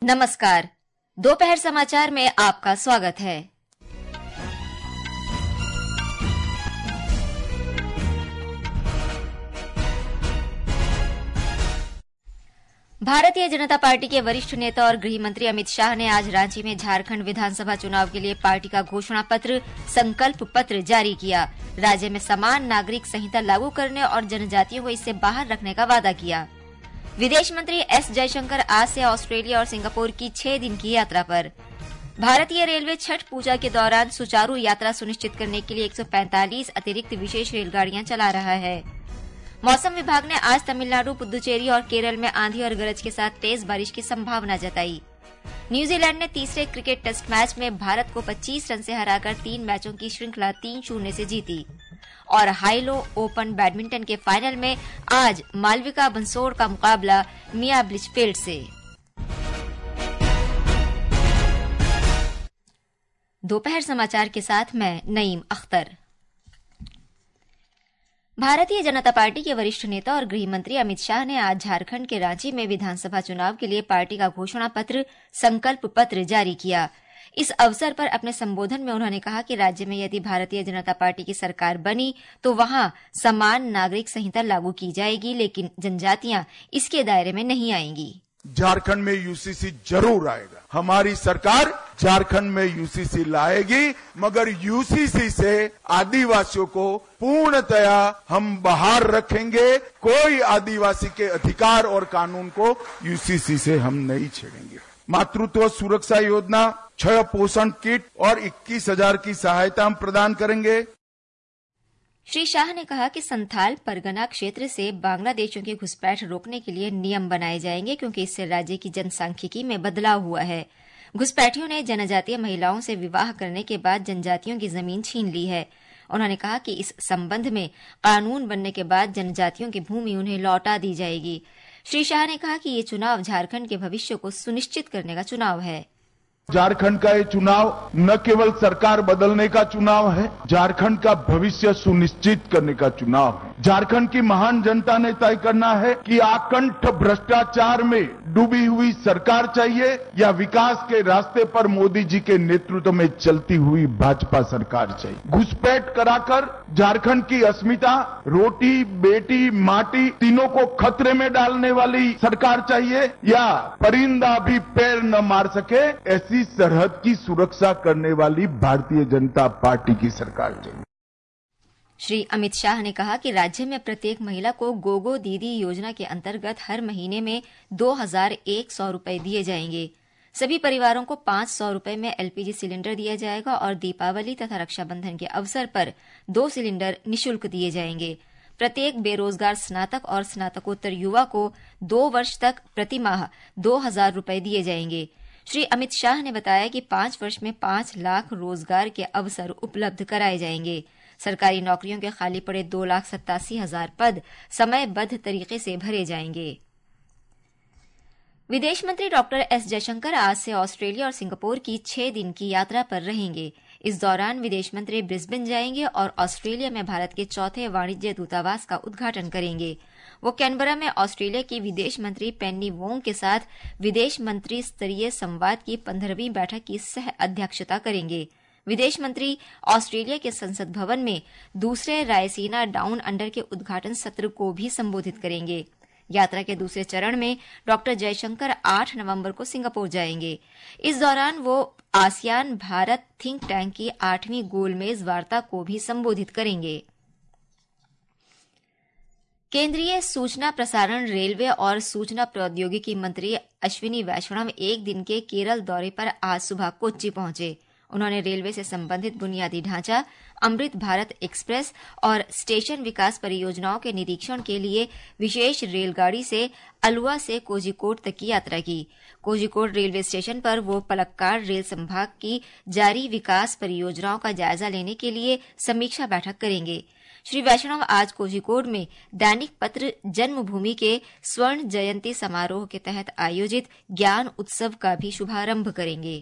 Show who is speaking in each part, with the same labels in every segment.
Speaker 1: नमस्कार। दोपहर समाचार में आपका स्वागत है। भारतीय जनता पार्टी के वरिष्ठ नेता और गृह मंत्री अमित शाह ने आज रांची में झारखंड विधानसभा चुनाव के लिए पार्टी का घोषणा पत्र संकल्प पत्र जारी किया। राज्य में समान नागरिक संहिता लागू करने और जनजातियों को इससे बाहर रखने का वादा किया। विदेश मंत्री एस जयशंकर आज से ऑस्ट्रेलिया और सिंगापुर की 6 दिन की यात्रा पर। भारतीय रेलवे छठ पूजा के दौरान सुचारू यात्रा सुनिश्चित करने के लिए 145 अतिरिक्त विशेष रेलगाड़ियां चला रहा है। मौसम विभाग ने आज तमिलनाडु, पुदुचेरी और केरल में आंधी और गरज के साथ तेज बारिश की संभावना जताई। न्यूजीलैंड ने तीसरे क्रिकेट टेस्ट मैच में भारत को 25 रन से हराकर 3 मैचों की श्रृंखला 3-0 से जीती। और हाइलो ओपन बैडमिंटन के फाइनल में आज मालविका बंसोड़ का मुकाबला मिया ब्लिचफील्ड से। दोपहर समाचार के साथ मैं नईम अख्तर। भारतीय जनता पार्टी के वरिष्ठ नेता और गृह मंत्री अमित शाह ने आज झारखंड के रांची में विधानसभा चुनाव के लिए पार्टी का घोषणा पत्र संकल्प पत्र जारी किया। इस अवसर पर अपने संबोधन में उन्होंने कहा कि राज्य में यदि भारतीय जनता पार्टी की सरकार बनी तो वहां समान नागरिक संहिता लागू की जाएगी, लेकिन जनजातियां इसके दायरे में नहीं आएंगी।
Speaker 2: झारखंड में यूसीसी जरूर आएगा। हमारी सरकार झारखंड में यूसीसी लाएगी, मगर यूसीसी से आदिवासियों को पूर्णतया हम बाहर रखेंगे। कोई आदिवासी के अधिकार और कानून को यूसीसी से हम नहीं छेड़ेंगे। मातृत्व सुरक्षा योजना, 6 पोषण किट और 21,000 की सहायता हम प्रदान करेंगे।
Speaker 1: श्री शाह ने कहा कि संथाल परगना क्षेत्र से बांग्लादेशियों की घुसपैठ रोकने के लिए नियम बनाए जाएंगे, क्योंकि इससे राज्य की जनसांख्यिकी में बदलाव हुआ है। घुसपैठियों ने जनजातीय महिलाओं से विवाह करने के बाद जनजातियों की जमीन छीन ली है। उन्होंने कहा कि इस संबंध में कानून बनने के बाद जनजातियों की भूमि उन्हें लौटा दी जाएगी। श्री शाह ने कहा कि ये चुनाव झारखंड के भविष्य को सुनिश्चित करने का चुनाव है।
Speaker 2: झारखंड का ये चुनाव न केवल सरकार बदलने का चुनाव है, झारखंड का भविष्य सुनिश्चित करने का चुनाव है। झारखंड की महान जनता ने तय करना है कि आकंठ भ्रष्टाचार में डूबी हुई सरकार चाहिए या विकास के रास्ते पर मोदी जी के नेतृत्व में चलती हुई भाजपा सरकार चाहिए। घुसपैठ कराकर झारखंड की अस्मिता, रोटी बेटी माटी तीनों को खतरे में डालने वाली सरकार चाहिए या परिंदा भी पैर न मार सके ऐसी सरहद की सुरक्षा करने वाली भारतीय जनता पार्टी की सरकार चाहिए।
Speaker 1: श्री अमित शाह ने कहा कि राज्य में प्रत्येक महिला को गोगो दीदी योजना के अंतर्गत हर महीने में 2,100 रुपए दिए जाएंगे। सभी परिवारों को 500 रुपए में एलपीजी सिलेंडर दिया जाएगा और दीपावली तथा रक्षाबंधन के अवसर पर 2 सिलेंडर निःशुल्क दिए जाएंगे। प्रत्येक बेरोजगार स्नातक और स्नातकोत्तर युवा को 2 वर्ष तक प्रतिमाह 2,000 रुपए दिए जाएंगे। श्री अमित शाह ने बताया कि 5 वर्ष में 5 लाख रोजगार के अवसर उपलब्ध कराए जाएंगे। सरकारी नौकरियों के खाली पड़े 2,87,000 पद समयबद्ध तरीके से भरे जाएंगे। विदेश मंत्री डॉक्टर एस जयशंकर आज से ऑस्ट्रेलिया और सिंगापुर की 6 दिन की यात्रा पर रहेंगे। इस दौरान विदेश मंत्री ब्रिस्बेन जाएंगे और ऑस्ट्रेलिया में भारत के 4थे वाणिज्य दूतावास का उद्घाटन करेंगे। वो कैनबरा में ऑस्ट्रेलिया की विदेश मंत्री पेन्नी वोंग के साथ विदेश मंत्री स्तरीय संवाद की 15वीं बैठक की सह अध्यक्षता करेंगे। विदेश मंत्री ऑस्ट्रेलिया के संसद भवन में दूसरे रायसीना डाउन अंडर के उद्घाटन सत्र को भी संबोधित करेंगे। यात्रा के दूसरे चरण में डॉक्टर जयशंकर 8 नवंबर को सिंगापुर जाएंगे। इस दौरान वो आसियान भारत थिंक टैंक की 8वीं गोलमेज वार्ता को भी संबोधित करेंगे। केंद्रीय सूचना प्रसारण, रेलवे और सूचना प्रौद्योगिकी मंत्री अश्विनी वैष्णव 1 दिन के केरल दौरे पर आज सुबह कोच्चि पहुंचे। उन्होंने रेलवे से संबंधित बुनियादी ढांचा, अमृत भारत एक्सप्रेस और स्टेशन विकास परियोजनाओं के निरीक्षण के लिए विशेष रेलगाड़ी से अलुवा से कोझिकोड तक की यात्रा की। कोझिकोड रेलवे स्टेशन पर वो पलक्काड रेल संभाग की जारी विकास परियोजनाओं का जायजा लेने के लिए समीक्षा बैठक करेंगे। श्री वैष्णव आज कोझिकोड में दैनिक पत्र जन्मभूमि के स्वर्ण जयंती समारोह के तहत आयोजित ज्ञान उत्सव का भी शुभारंभ करेंगे।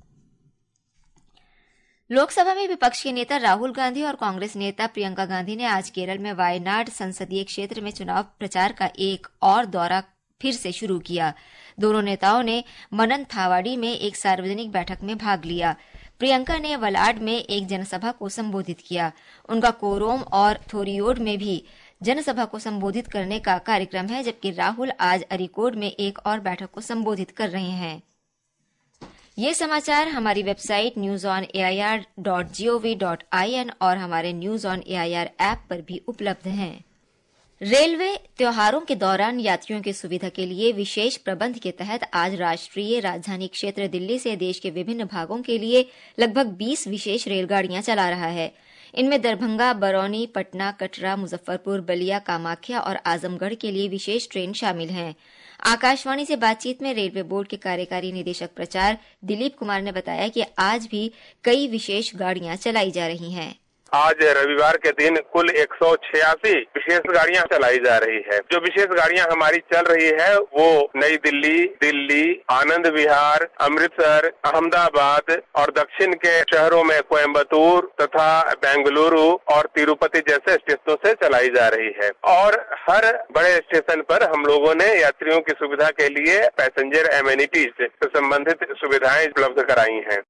Speaker 1: लोकसभा में विपक्ष के नेता राहुल गांधी और कांग्रेस नेता प्रियंका गांधी ने आज केरल में वायनाड संसदीय क्षेत्र में चुनाव प्रचार का एक और दौरा फिर से शुरू किया। दोनों नेताओं ने मननथावाड़ी में एक सार्वजनिक बैठक में भाग लिया। प्रियंका ने वलाड में एक जनसभा को संबोधित किया। उनका कोरोम और थोरियोड में भी जनसभा को संबोधित करने का कार्यक्रम है, जबकि राहुल आज अरीकोड में एक और बैठक को संबोधित कर रहे हैं। ये समाचार हमारी वेबसाइट newsonair.gov.in और हमारे न्यूज ऑन एआईआर ऐप पर भी उपलब्ध हैं। रेलवे त्योहारों के दौरान यात्रियों की सुविधा के लिए विशेष प्रबंध के तहत आज राष्ट्रीय राजधानी क्षेत्र दिल्ली से देश के विभिन्न भागों के लिए लगभग 20 विशेष रेलगाड़ियां चला रहा है। इनमें दरभंगा, बरौनी, पटना, कटरा, मुजफ्फरपुर, बलिया, कामाख्या और आजमगढ़ के लिए विशेष ट्रेन शामिल हैं। आकाशवाणी से बातचीत में रेलवे बोर्ड के कार्यकारी निदेशक प्रचार दिलीप कुमार ने बताया कि आज भी कई विशेष गाड़ियां चलाई जा रही हैं।
Speaker 3: आज रविवार के दिन कुल 186 विशेष गाड़ियां चलाई जा रही है। जो विशेष गाड़ियां हमारी चल रही है वो नई दिल्ली, आनंद विहार, अमृतसर, अहमदाबाद और दक्षिण के शहरों में कोयम्बतूर तथा बेंगलुरु और तिरुपति जैसे स्टेशनों से चलाई जा रही है। और हर बड़े स्टेशन पर हम लोगों ने यात्रियों की सुविधा के लिए पैसेंजर एमेनिटीज से संबंधित सुविधाएं उपलब्ध कराई हैं।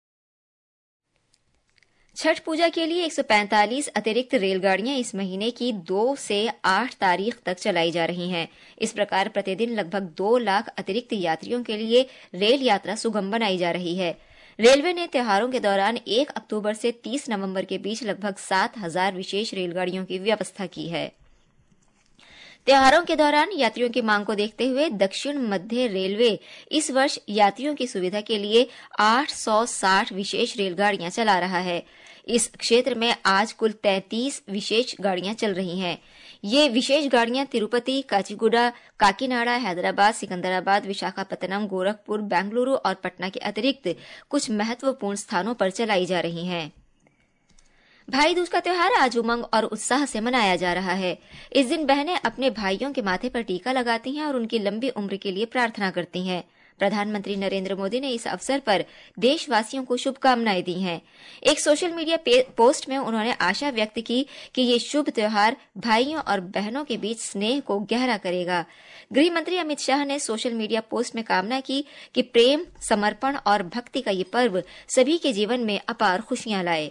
Speaker 1: छठ पूजा के लिए 145 अतिरिक्त रेलगाड़ियां इस महीने की 2 से 8 तारीख तक चलाई जा रही हैं। इस प्रकार प्रतिदिन लगभग 2 लाख अतिरिक्त यात्रियों के लिए रेल यात्रा सुगम बनाई जा रही है। रेलवे ने त्योहारों के दौरान 1 अक्टूबर से 30 नवंबर के बीच लगभग 7,000 विशेष रेलगाड़ियों की व्यवस्था की है। त्योहारों के दौरान यात्रियों की मांग को देखते हुए दक्षिण मध्य रेलवे इस वर्ष यात्रियों की सुविधा के लिए 860 विशेश रेलगाड़ियां चला रहा है। इस क्षेत्र में आज कुल 33 विशेष गाड़ियां चल रही हैं। ये विशेष गाड़ियां तिरुपति, काचीगुडा, काकीनाडा, हैदराबाद, सिकंदराबाद, विशाखापत्तनम, गोरखपुर, बेंगलुरु और पटना के अतिरिक्त कुछ महत्वपूर्ण स्थानों पर चलाई जा रही हैं। भाई दूज का त्योहार आज उमंग और उत्साह से मनाया जा रहा है। इस दिन बहनें अपने भाइयों के माथे पर टीका लगाती हैं और उनकी लंबी उम्र के लिए प्रार्थना करती हैं। प्रधानमंत्री नरेंद्र मोदी ने इस अवसर पर देशवासियों को शुभकामनाएं दी हैं। एक सोशल मीडिया पोस्ट में उन्होंने आशा व्यक्त की कि ये शुभ त्योहार भाइयों और बहनों के बीच स्नेह को गहरा करेगा। गृह मंत्री अमित शाह ने सोशल मीडिया पोस्ट में कामना की कि प्रेम, समर्पण और भक्ति का ये पर्व सभी के जीवन में अपार खुशियां लाए।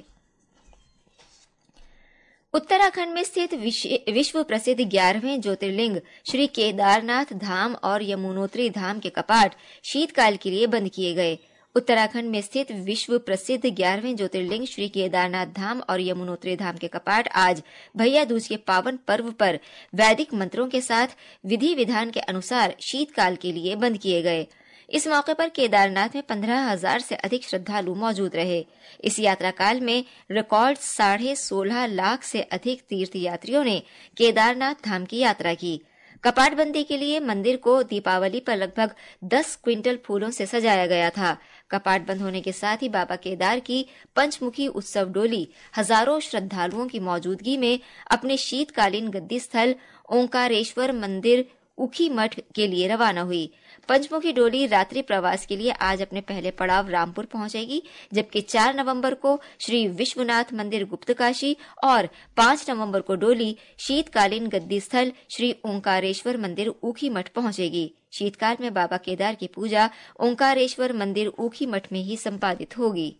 Speaker 1: उत्तराखंड में स्थित विश्व प्रसिद्ध 11वें ज्योतिर्लिंग श्री केदारनाथ धाम और यमुनोत्री धाम के कपाट शीतकाल के लिए बंद किए गए। उत्तराखंड में स्थित विश्व प्रसिद्ध 11वें ज्योतिर्लिंग श्री केदारनाथ धाम और यमुनोत्री धाम के कपाट आज भैया दूज के पावन पर्व पर वैदिक मंत्रों के साथ विधि विधान के अनुसार शीतकाल के लिए बंद किए गए। इस मौके पर केदारनाथ में 15,000 से अधिक श्रद्धालु मौजूद रहे। इस यात्रा काल में रिकॉर्ड 16.5 लाख से अधिक तीर्थयात्रियों ने केदारनाथ धाम की यात्रा की। कपाटबंदी के लिए मंदिर को दीपावली पर लगभग 10 क्विंटल फूलों से सजाया गया था। कपाट बंद होने के साथ ही बाबा केदार की पंचमुखी उत्सव डोली हजारों श्रद्धालुओं की मौजूदगी में अपने शीतकालीन गद्दी स्थल ओंकारेश्वर मंदिर उखी मठ के लिए रवाना हुई। पंचमुखी डोली रात्रि प्रवास के लिए आज अपने पहले पड़ाव रामपुर पहुंचेगी, जबकि 4 नवंबर को श्री विश्वनाथ मंदिर गुप्तकाशी और 5 नवंबर को डोली शीतकालीन गद्दी स्थल श्री ओंकारेश्वर मंदिर ऊखी मठ पहुंचेगी। शीतकाल में बाबा केदार की पूजा ओंकारेश्वर मंदिर ऊखी मठ में ही संपादित होगी।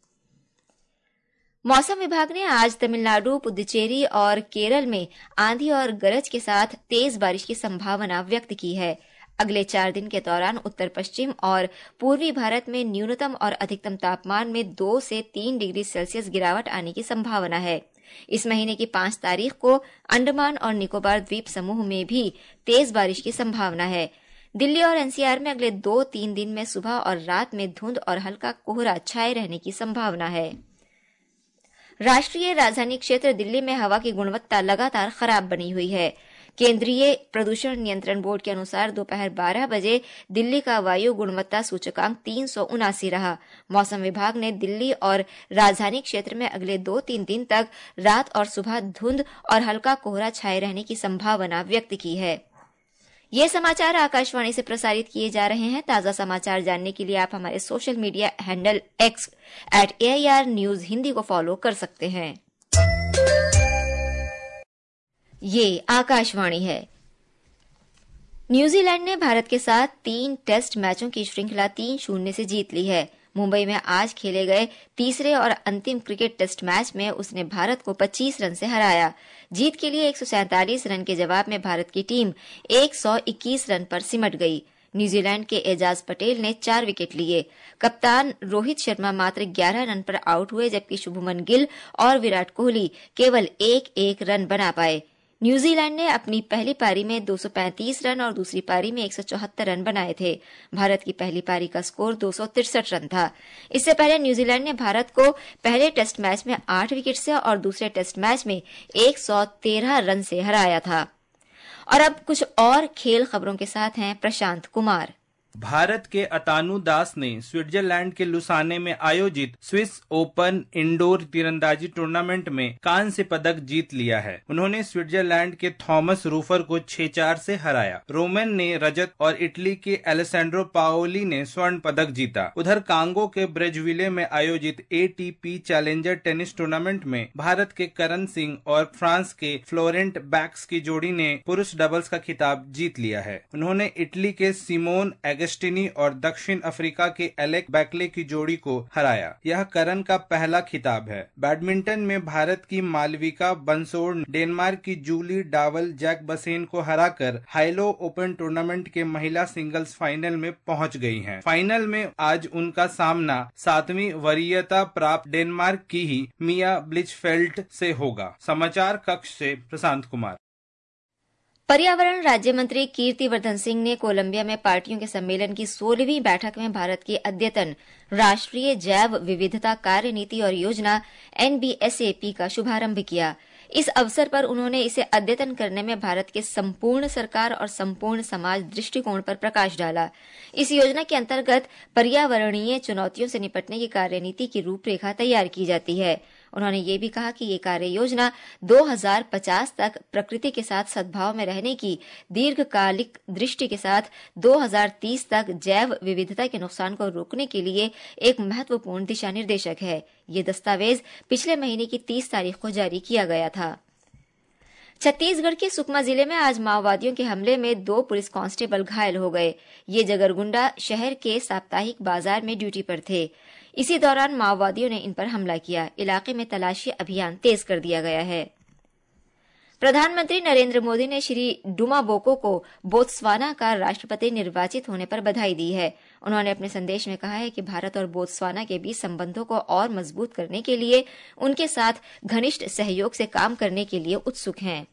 Speaker 1: मौसम विभाग ने आज तमिलनाडु, पुदुचेरी और केरल में आंधी और गरज के साथ तेज बारिश की संभावना व्यक्त की है। अगले 4 दिन के दौरान उत्तर पश्चिम और पूर्वी भारत में न्यूनतम और अधिकतम तापमान में 2 से 3 डिग्री सेल्सियस गिरावट आने की संभावना है। इस महीने की 5 तारीख को अंडमान और निकोबार द्वीप समूह में भी तेज बारिश की संभावना है। दिल्ली और एनसीआर में अगले 2-3 दिन में सुबह और रात में धुंध और हल्का कोहरा छाए रहने की संभावना है। राष्ट्रीय राजधानी क्षेत्र दिल्ली में हवा की गुणवत्ता लगातार खराब बनी हुई है। केंद्रीय प्रदूषण नियंत्रण बोर्ड के अनुसार दोपहर 12 बजे दिल्ली का वायु गुणवत्ता सूचकांक 379 रहा। मौसम विभाग ने दिल्ली और राजधानी क्षेत्र में अगले 2-3 दिन तक रात और सुबह धुंध और हल्का कोहरा छाए रहने की संभावना व्यक्त की है। ये समाचार आकाशवाणी से प्रसारित किए जा रहे हैं। ताजा समाचार जानने के लिए आप हमारे social media handle X @AIR News Hindi को फॉलो कर सकते हैं। ये आकाशवाणी है। न्यूजीलैंड ने भारत के साथ 3 टेस्ट मैचों की श्रृंखला 3-0 से जीत ली है। मुंबई में आज खेले गए तीसरे और अंतिम क्रिकेट टेस्ट मैच में उसने भारत को 25 रन से हराया। जीत के लिए 147 रन के जवाब में भारत की टीम 121 रन पर सिमट गई। न्यूजीलैंड के एजाज पटेल ने 4 विकेट लिए। कप्तान रोहित शर्मा मात्र 11 रन पर आउट हुए, जबकि शुभमन गिल और विराट कोहली केवल 1-1 रन बना पाए। न्यूजीलैंड ने अपनी पहली पारी में 235 रन और दूसरी पारी में 174 रन बनाए थे। भारत की पहली पारी का स्कोर 263 रन था। इससे पहले न्यूजीलैंड ने भारत को पहले टेस्ट मैच में 8 विकेट से और दूसरे टेस्ट मैच में 113 रन से हराया था। और अब कुछ और खेल खबरों के साथ हैं प्रशांत कुमार।
Speaker 4: भारत के अतानु दास ने स्विट्जरलैंड के लुसाने में आयोजित स्विस ओपन इंडोर तीरंदाजी टूर्नामेंट में कांस्य पदक जीत लिया है। उन्होंने स्विट्जरलैंड के थॉमस रूफर को 6-4 से हराया। रोमन ने रजत और इटली के एलेसैंड्रो पाओली ने स्वर्ण पदक जीता। उधर कांगो के ब्रेजविले में आयोजित ATP चैलेंजर टेनिस टूर्नामेंट में भारत के करण सिंह और फ्रांस के फ्लोरेंट बैक्स की जोड़ी ने पुरुष डबल्स का खिताब जीत लिया है। उन्होंने इटली के सिमोन एगस्टिनी और दक्षिण अफ्रीका के एलेक बैकले की जोड़ी को हराया। यह करण का पहला खिताब है। बैडमिंटन में भारत की मालविका बंसोड़ डेनमार्क की जूली डावल जैक बसेन को हराकर हाइलो ओपन टूर्नामेंट के महिला सिंगल्स फाइनल में पहुंच गई हैं। फाइनल में आज उनका सामना 7वीं वरीयता प्राप्त डेनमार्क की ही मिया ब्लिचफेल्ट से होगा। समाचार कक्ष से प्रशांत कुमार।
Speaker 1: पर्यावरण राज्य मंत्री कीर्तिवर्धन सिंह ने कोलंबिया में पार्टियों के सम्मेलन की 16वीं बैठक में भारत की अद्यतन राष्ट्रीय जैव विविधता कार्य नीति और योजना NBSAP का शुभारंभ किया। इस अवसर पर उन्होंने इसे अद्यतन करने में भारत के संपूर्ण सरकार और संपूर्ण समाज दृष्टिकोण पर प्रकाश डाला। इस योजना के अंतर्गत पर्यावरणीय चुनौतियों से निपटने की कार्यनीति की रूपरेखा तैयार की जाती है। उन्होंने ये भी कहा कि ये कार्य योजना 2050 तक प्रकृति के साथ सद्भाव में रहने की दीर्घकालिक दृष्टि के साथ 2030 तक जैव विविधता के नुकसान को रोकने के लिए एक महत्वपूर्ण दिशा निर्देशक है। ये दस्तावेज पिछले महीने की 30 तारीख को जारी किया गया था। छत्तीसगढ़ के सुकमा जिले में आज माओवादियों के हमले में 2 पुलिस कांस्टेबल घायल हो गए। ये जगरगुंडा शहर के साप्ताहिक बाजार में ड्यूटी पर थे। इसी दौरान माओवादियों ने इन पर हमला किया। इलाके में तलाशी अभियान तेज कर दिया गया है। प्रधानमंत्री नरेंद्र मोदी ने श्री डुमाबोको को बोत्सवाना का राष्ट्रपति निर्वाचित होने पर बधाई दी है। उन्होंने अपने संदेश में कहा है कि भारत और बोत्सवाना के बीच संबंधों को और मजबूत करने के लिए उनके साथ घनिष्ठ सहयोग से काम करने के लिए उत्सुक हैं।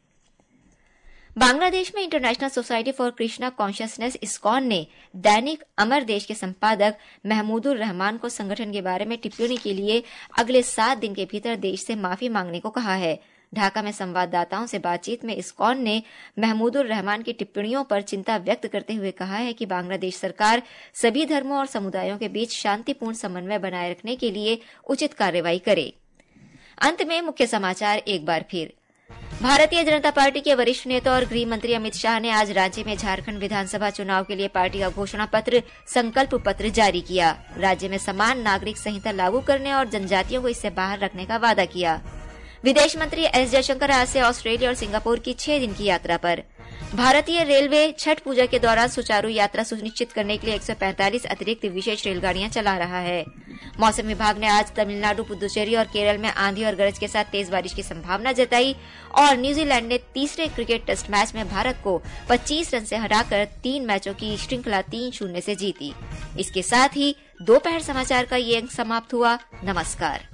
Speaker 1: बांग्लादेश में international society for Krishna consciousness ISKCON ने दैनिक अमर देश के संपादक महमूदुर रहमान को संगठन के बारे में टिप्पणी के लिए अगले 7 दिन के भीतर देश से माफी मांगने को कहा है। ढाका में संवाददाताओं से बातचीत में इस्कॉन ने महमूदुर रहमान की टिप्पणियों पर चिंता व्यक्त करते हुए कहा है कि बांग्लादेश सरकार सभी धर्मों और समुदायों के बीच शांतिपूर्ण समन्वय बनाए रखने के लिए उचित कार्रवाई करे। अंत में मुख्य समाचार एक बार फिर। भारतीय जनता पार्टी के वरिष्ठ नेता और गृह मंत्री अमित शाह ने आज रांची में झारखंड विधानसभा चुनाव के लिए पार्टी का घोषणा पत्र संकल्प पत्र जारी किया। राज्य में समान नागरिक संहिता लागू करने और जनजातियों को इससे बाहर रखने का वादा किया। विदेश मंत्री एस जयशंकर आज से ऑस्ट्रेलिया और सिंगापुर की 6 दिन की यात्रा पर। भारतीय रेलवे छठ पूजा के दौरान सुचारू यात्रा सुनिश्चित करने के लिए 145 अतिरिक्त विशेष रेलगाड़ियां चला रहा है। मौसम विभाग ने आज तमिलनाडु, पुदुचेरी और केरल में आंधी और गरज के साथ तेज बारिश की संभावना जताई। और न्यूजीलैंड ने तीसरे क्रिकेट टेस्ट मैच में भारत को 25 रन से हराकर 3 मैचों की श्रृंखला 3-0 से जीती। इसके साथ ही दोपहर समाचार का ये अंक समाप्त हुआ। नमस्कार।